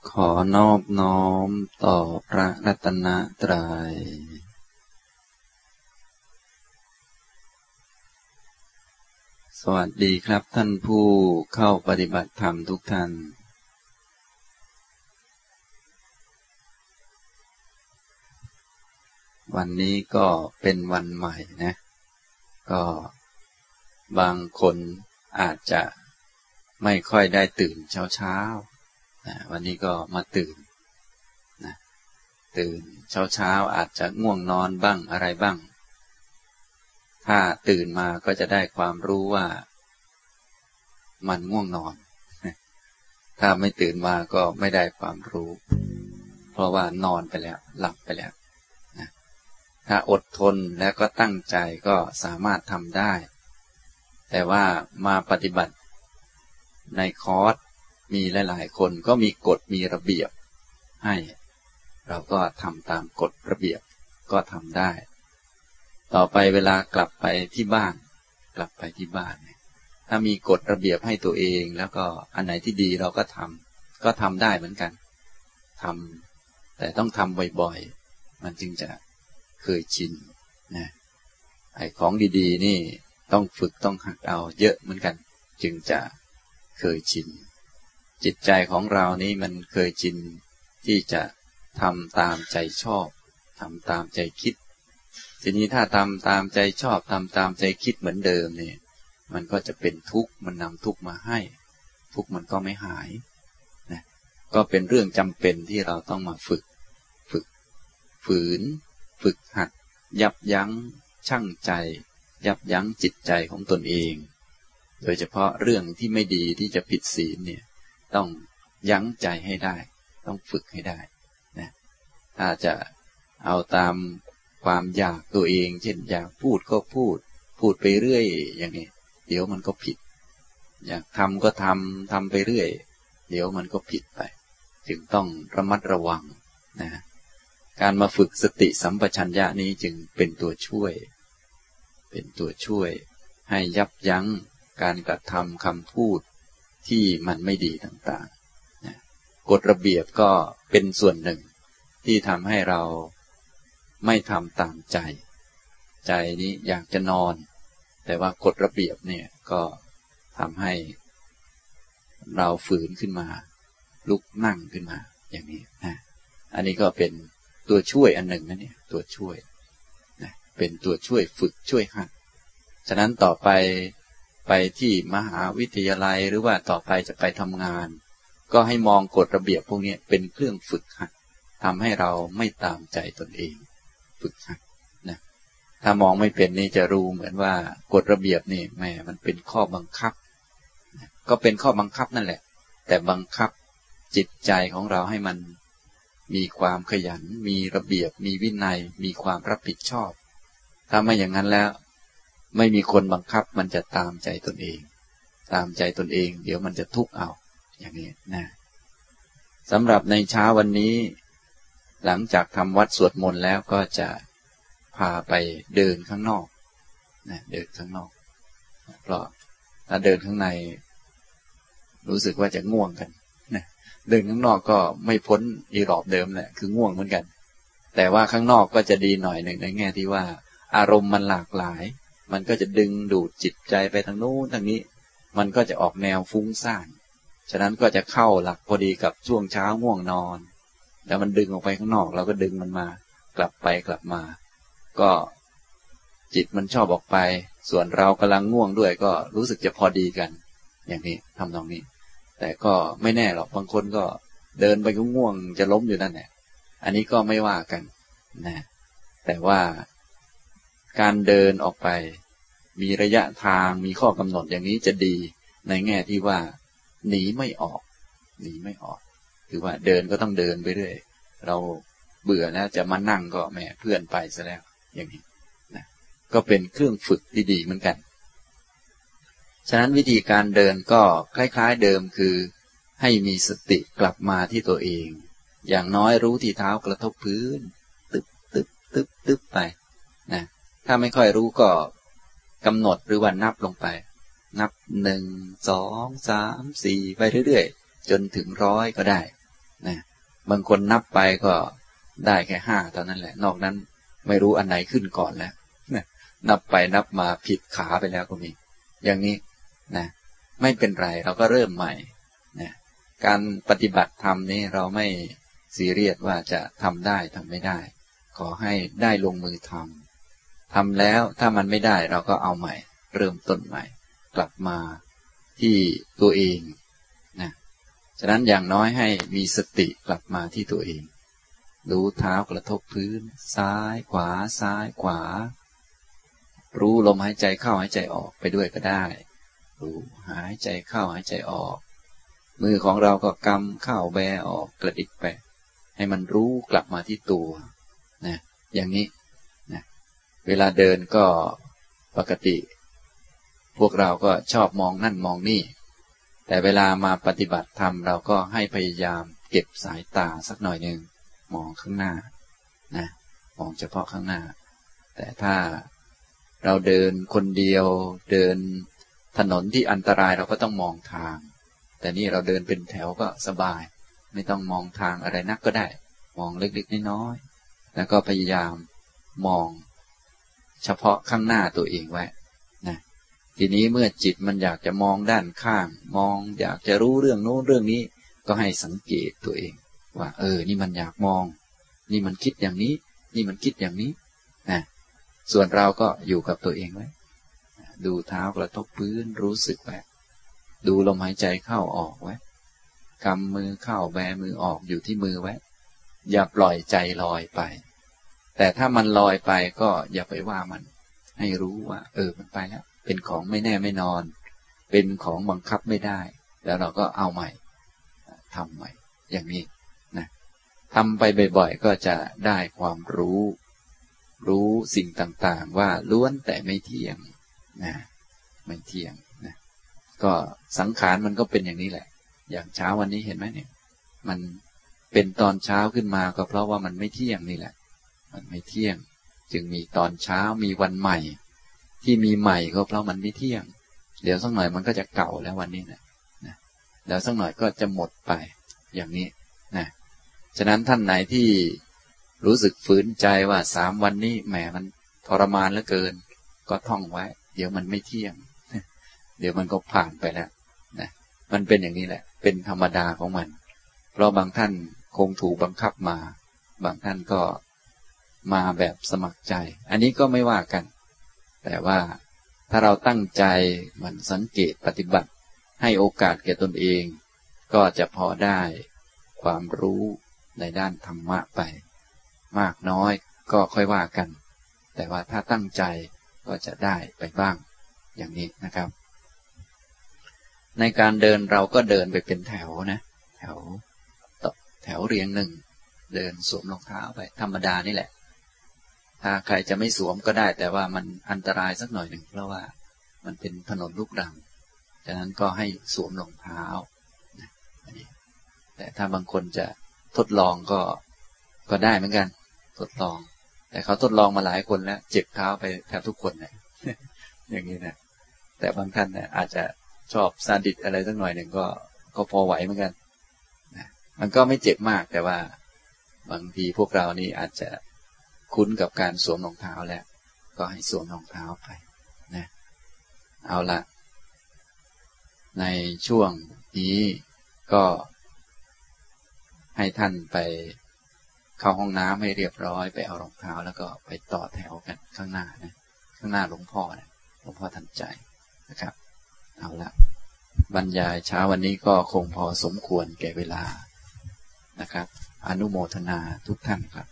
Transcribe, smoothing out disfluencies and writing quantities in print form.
ขอนอบน้อมต่อพระรัตนตรัยสวัสดีครับท่านผู้เข้าปฏิบัติธรรมทุกท่านวันนี้ก็เป็นวันใหม่นะก็บางคนอาจจะไม่ค่อยได้ตื่นเช้าวันนี้ก็มาตื่นเช้าอาจจะง่วงนอนบ้างอะไรบ้างถ้าตื่นมาก็จะได้ความรู้ว่ามันง่วงนอนถ้าไม่ตื่นมาก็ไม่ได้ความรู้เพราะว่านอนไปแล้วหลับไปแล้วถ้าอดทนแล้วก็ตั้งใจก็สามารถทำได้แต่ว่ามาปฏิบัติในคอร์สมีหลายๆคนก็มีกฎมีระเบียบให้เราก็ทำตามกฎระเบียบก็ทำได้ต่อไปเวลากลับไปที่บ้านถ้ามีกฎระเบียบให้ตัวเองแล้วก็อันไหนที่ดีเราก็ทำได้เหมือนกันแต่ต้องทำบ่อยๆมันจึงจะเคยชินนะไอ้ของดีๆนี่ต้องฝึกต้องหัดเอาเยอะเหมือนกันจึงจะเคยชินจิตใจของเรานี่มันเคยชินที่จะทำตามใจชอบทำตามใจคิดทีนี้ถ้าทำตามใจชอบทำตามใจคิดเหมือนเดิมเนี่ยมันก็จะเป็นทุกข์มันนำทุกข์มาให้ทุกข์มันก็ไม่หายนะก็เป็นเรื่องจำเป็นที่เราต้องมาฝึกฝืนฝึกหัดยับยั้งชั่งใจยับยั้งจิตใจของตนเองโดยเฉพาะเรื่องที่ไม่ดีที่จะผิดศีลเนี่ยต้องยั้งใจให้ได้ต้องฝึกให้ได้นะถ้าจะเอาตามความอยากตัวเองเช่นอยากพูดก็พูดไปเรื่อยอย่างนี้เดี๋ยวมันก็ผิดอยากทำก็ทำไปเรื่อยเดี๋ยวมันก็ผิดไปจึงต้องระมัดระวังนะการมาฝึกสติสัมปชัญญะนี้จึงเป็นตัวช่วยให้ยับยั้งการกระทำคำพูดที่มันไม่ดีต่างๆนะกฎระเบียบก็เป็นส่วนหนึ่งที่ทำให้เราไม่ทำตามใจนี้อยากจะนอนแต่ว่ากฎระเบียบเนี่ยก็ทำให้เราฝืนขึ้นมาลุกนั่งขึ้นมาอย่างนี้นะอันนี้ก็เป็นตัวช่วยอันหนึ่งนะเนี่ยตัวช่วยนะเป็นตัวช่วยฝึกช่วยหัดฉะนั้นต่อไปที่มหาวิทยาลัยหรือว่าต่อไปจะไปทำงานก็ให้มองกฎระเบียบพวกนี้เป็นเครื่องฝึกหัดทำให้เราไม่ตามใจตนเองฝึกหัดนะถ้ามองไม่เป็นนี่จะรู้เหมือนว่ากฎระเบียบนี่แหมมันเป็นข้อบังคับนะก็เป็นข้อบังคับนั่นแหละแต่บังคับจิตใจของเราให้มันมีความขยันมีระเบียบมีวินัยมีความรับผิดชอบถ้าไม่อย่างนั้นแล้วไม่มีคนบังคับมันจะตามใจตนเองเดี๋ยวมันจะทุกข์เอาอย่างนี้นะสำหรับในเช้าวันนี้หลังจากทำวัดสวดมนต์แล้วก็จะพาไปเดินข้างนอกนะเดินข้างนอกเพราะถ้าเดินข้างในรู้สึกว่าจะง่วงกันนะเดินข้างนอกก็ไม่พ้นอีรอบเดิมแหละคือง่วงเหมือนกันแต่ว่าข้างนอกก็จะดีหน่อยหนึ่งในแง่ที่ว่าอารมณ์มันหลากหลายมันก็จะดึงดูดจิตใจไปทางโน้นทางนี้มันก็จะออกแนวฟุ้งซ่านฉะนั้นก็จะเข้าหลักพอดีกับช่วงเช้าง่วงนอนแล้วมันดึงออกไปข้างนอกเราก็ดึงมันมากลับไปกลับมาก็จิตมันชอบออกไปส่วนเรากำลังง่วงด้วยก็รู้สึกจะพอดีกันอย่างนี้ทำตรงนี้แต่ก็ไม่แน่หรอกบางคนก็เดินไปก็ง่วงจะล้มอยู่นั่นแหละอันนี้ก็ไม่ว่ากันนะแต่ว่าการเดินออกไปมีระยะทางมีข้อกำหนดอย่างนี้จะดีในแง่ที่ว่าหนีไม่ออกคือว่าเดินก็ต้องเดินไปเรื่อยเราเบื่อแล้วจะมานั่งก็แหมเพื่อนไปซะแล้วอย่างนี้นะก็เป็นเครื่องฝึกที่ดีเหมือนกันฉะนั้นวิธีการเดินก็คล้ายๆเดิมคือให้มีสติกลับมาที่ตัวเองอย่างน้อยรู้ที่เท้ากระทบพื้นตึ๊บไปนะถ้าไม่ค่อยรู้ก็กำหนดหรือว่านับลงไปนับ1 2 3 4ไปเรื่อยๆจนถึง100ก็ได้นะบางคนนับไปก็ได้แค่5เท่านั้นแหละนอกนั้นไม่รู้อันไหนขึ้นก่อนแล้วนะนับไปนับมาผิดขาไปแล้วก็มีอย่างนี้นะไม่เป็นไรเราก็เริ่มใหม่นะการปฏิบัติธรรมนี้เราไม่ซีเรียสว่าจะทำได้ทำไม่ได้ขอให้ได้ลงมือทำแล้วถ้ามันไม่ได้เราก็เอาใหม่เริ่มต้นใหม่กลับมาที่ตัวเองนะฉะนั้นอย่างน้อยให้มีสติกลับมาที่ตัวเองรู้เท้ากระทบพื้นซ้ายขวาซ้ายขวารู้ลมหายใจเข้าหายใจออกไปด้วยก็ได้รู้หายใจเข้าหายใจออกมือของเราก็กำเข้าแบออกกระดิกไปให้มันรู้กลับมาที่ตัวนะอย่างนี้นะเวลาเดินก็ปกติพวกเราก็ชอบมองนั่นมองนี่แต่เวลามาปฏิบัติธรรมเราก็ให้พยายามเก็บสายตาสักหน่อยหนึ่งมองข้างหน้านะมองเฉพาะข้างหน้าแต่ถ้าเราเดินคนเดียวเดินถนนที่อันตรายเราก็ต้องมองทางแต่นี่เราเดินเป็นแถวก็สบายไม่ต้องมองทางอะไรนักก็ได้มองเล็กๆน้อยๆแล้วก็พยายามมองเฉพาะข้างหน้าตัวเองไว้นะทีนี้เมื่อจิตมันอยากจะมองด้านข้างมองอยากจะรู้เรื่องโน้นเรื่องนี้ก็ให้สังเกตตัวเองว่านี่มันอยากมองนี่มันคิดอย่างนี้นี่มันคิดอย่างนี้นะส่วนเราก็อยู่กับตัวเองไว้ดูเท้ากระทบพื้นรู้สึกไว้ดูลมหายใจเข้าออกไว้กำมือเข้าแบมือออกอยู่ที่มือไว้อย่าปล่อยใจลอยไปแต่ถ้ามันลอยไปก็อย่าไปว่ามันให้รู้ว่ามันไปแล้วเป็นของไม่แน่ไม่นอนเป็นของบังคับไม่ได้แล้วเราก็เอาใหม่ทำใหม่อย่างนี้นะทำไปบ่อยๆก็จะได้ความรู้สิ่งต่างๆว่าล้วนแต่ไม่เที่ยงนะไม่เที่ยงนะก็สังขารมันก็เป็นอย่างนี้แหละอย่างเช้าวันนี้เห็นไหมเนี่ยมันเป็นตอนเช้าขึ้นมาก็เพราะว่ามันไม่เที่ยงนี่แหละมันไม่เที่ยงจึงมีตอนเช้ามีวันใหม่ที่มีใหม่ก็เพราะมันไม่เที่ยงเดี๋ยวสักหน่อยมันก็จะเก่าแล้ววันนี้นะเดี๋ยวสักหน่อยก็จะหมดไปอย่างนี้นะฉะนั้นท่านไหนที่รู้สึกฝืนใจว่า3 วันนี้แหมมันทรมานเหลือเกินก็ท่องไว้เดี๋ยวมันไม่เที่ยงเดี๋ยวมันก็ผ่านไปแล้วนะมันเป็นอย่างนี้แหละเป็นธรรมดาของมันเพราะบางท่านคงถูกบังคับมาบางท่านก็มาแบบสมัครใจอันนี้ก็ไม่ว่ากันแต่ว่าถ้าเราตั้งใจมันสังเกตปฏิบัติให้โอกาสแก่ตนเองก็จะพอได้ความรู้ในด้านธรรมะไปมากน้อยก็ค่อยว่ากันแต่ว่าถ้าตั้งใจก็จะได้ไปบ้างอย่างนี้นะครับในการเดินเราก็เดินไปเป็นแถวนะแถวเรียงหนึ่งเดินสวมรองเท้าไปธรรมดานี่แหละถ้าใครจะไม่สวมก็ได้แต่ว่ามันอันตรายสักหน่อยหนึ่งเพราะว่ามันเป็นถนนลูกรังฉะนั้นก็ให้สวมรองเท้านะแต่ถ้าบางคนจะทดลองก็ได้เหมือนกันทดลองแต่เขาทดลองมาหลายคนแล้วเจ็บเท้าไปแทบทุกคนเลย อย่างนี้นะแต่บางท่านเนี่ยอาจจะชอบซาดิสอะไรสักหน่อยหนึ่งก็พอไหวเหมือนกันนะมันก็ไม่เจ็บมากแต่ว่าบางทีพวกเรานี่อาจจะคุ้นกับการสวมรองเท้าแล้วก็ให้สวมรองเท้าไปนะเอาละในช่วงนี้ก็ให้ท่านไปเข้าห้องน้ำให้เรียบร้อยไปเอารองเท้าแล้วก็ไปต่อแถวกันข้างหน้านะข้างหน้าหลวงพ่อนะหลวงพ่อทันใจนะครับเอาละบรรยายเช้าวันนี้ก็คงพอสมควรแก่เวลานะครับอนุโมทนาทุกท่านครับ